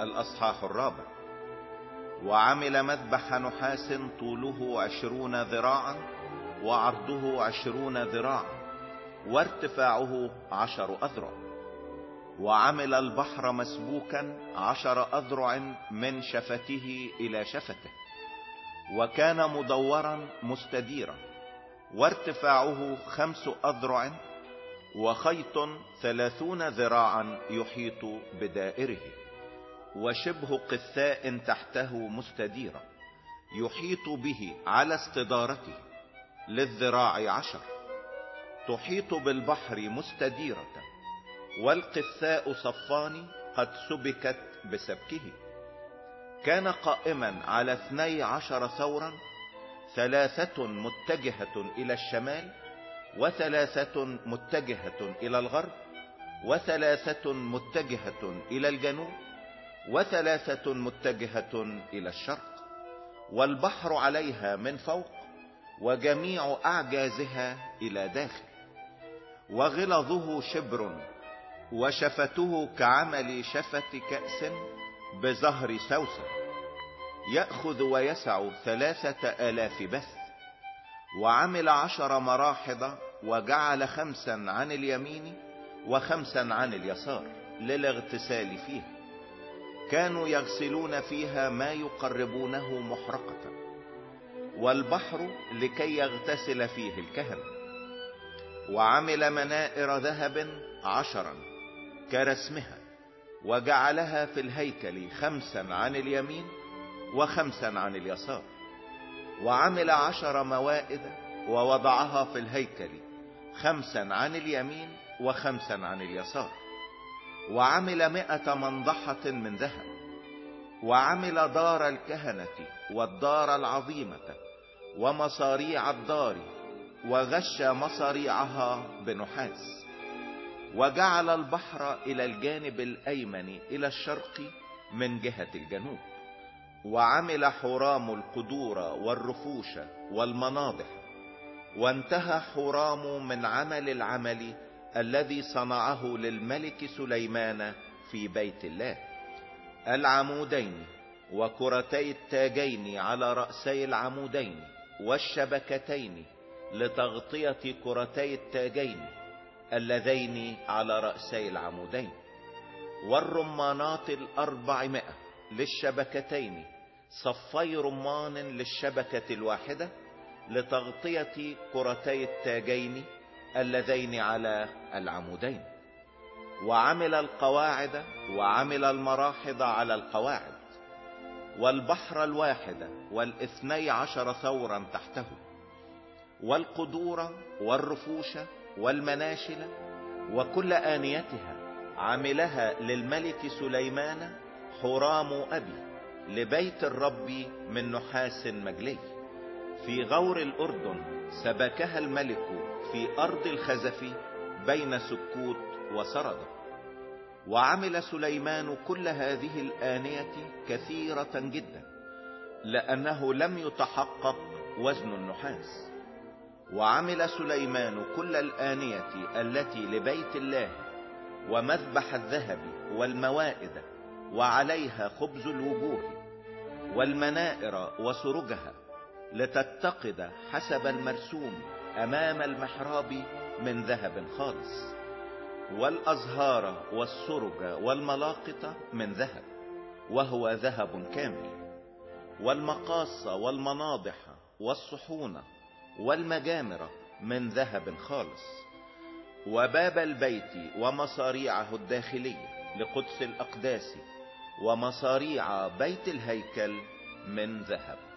الأصحاح 4. وعمل مذبح نحاس طوله 20 ذراعا وعرضه 20 ذراعا وارتفاعه 10 أذرع. وعمل البحر مسبوكا 10 أذرع من شفته إلى شفته، وكان مدورا مستديرا، وارتفاعه 5 أذرع، وخيط 30 ذراعا يحيط بدائره، وشبه قثاء تحته مستديرا يحيط به على استدارته للذراع 10، تحيط بالبحر مستديرة، والقثاء صفان قد سبكت بسبكه. كان قائما على 12 ثورا، 3 متجهة الى الشمال، و3 متجهة الى الغرب، و3 متجهة الى الجنوب، و3 متجهة الى الشرق. والبحر عليها من فوق، وجميع اعجازها الى داخل. وغلظه شبر، وشفته كعمل شفة كأس بزهر سوسن، يأخذ ويسع 3000 بث. وعمل 10 مراحض، وجعل 5 عن اليمين و5 عن اليسار للاغتسال فيها. كانوا يغسلون فيها ما يقربونه محرقة، والبحر لكي يغتسل فيه الكهنة. وعمل منائر ذهب 10 كرسمها، وجعلها في الهيكل 5 عن اليمين و5 عن اليسار. وعمل 10 موائد، ووضعها في الهيكل 5 عن اليمين و5 عن اليسار. وعمل 100 منضحة من ذهب. وعمل دار الكهنة والدار العظيمة ومصاريع الدار، وغش مصاريعها بنحاس. وجعل البحر الى الجانب الايمن الى الشرق من جهة الجنوب. وعمل حرام القدور والرفوش والمناضح. وانتهى حرام من عمل العمل الذي صنعه للملك سليمان في بيت الله: العمودين وكرتي التاجين على رأسي العمودين، والشبكتين لتغطية كرتي التاجين اللذين على رأسي العمودين، والرمانات 400 للشبكتين، صفي رمان للشبكة الواحدة لتغطية كرتي التاجين اللذين على العمودين. وعمل القواعد، وعمل المراحض على القواعد، والبحر الواحد 12 ثورا تحته، والقدور والرفوش والمناشل وكل آنيتها عملها للملك سليمان حرام أبي لبيت الرب من نحاس مجلي. في غور الأردن سبكها الملك في أرض الخزف بين سكوت وسردة. وعمل سليمان كل هذه الآنية كثيرة جدا، لأنه لم يتحقق وزن النحاس. وعمل سليمان كل الآنية التي لبيت الله، ومذبح الذهب والموائد وعليها خبز الوجوه، والمنائر وسرجها لتتقد حسب المرسوم أمام المحراب من ذهب خالص، والأزهار والسرج والملاقط من ذهب وهو ذهب كامل، والمقاص والمناضح والصحون والمجامر من ذهب خالص. وباب البيت ومصاريعه الداخلية لقدس الأقداس ومصاريع بيت الهيكل من ذهب.